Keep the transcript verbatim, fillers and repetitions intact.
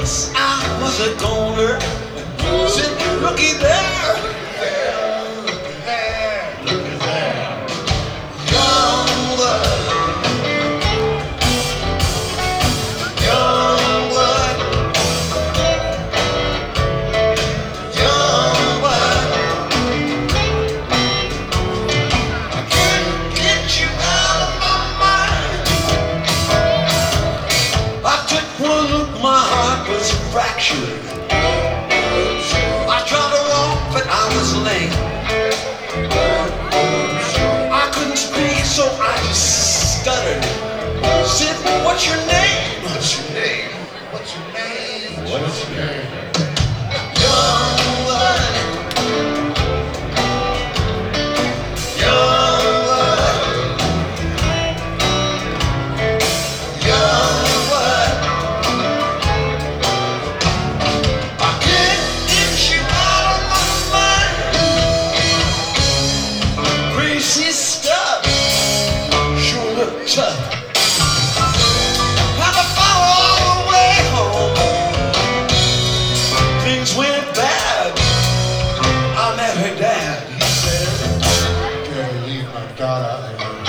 once I was a goner. Said, looky there, looky there, looky there. Young blood, young blood, young blood. I can't get you out of my mind. I took one look, my heart was fractured. I tried to walk, but I was lame. I couldn't speak, so I just stuttered. Said, what's your name? What's your name? What's your name? What's your name? Young blood. Young blood. Young blood. I can't get you out of my mind. Crazy stuff. Sure look tough. Had to follow all the way home. Things went bad. I met her dad. He said, Gotta leave my daughter alone.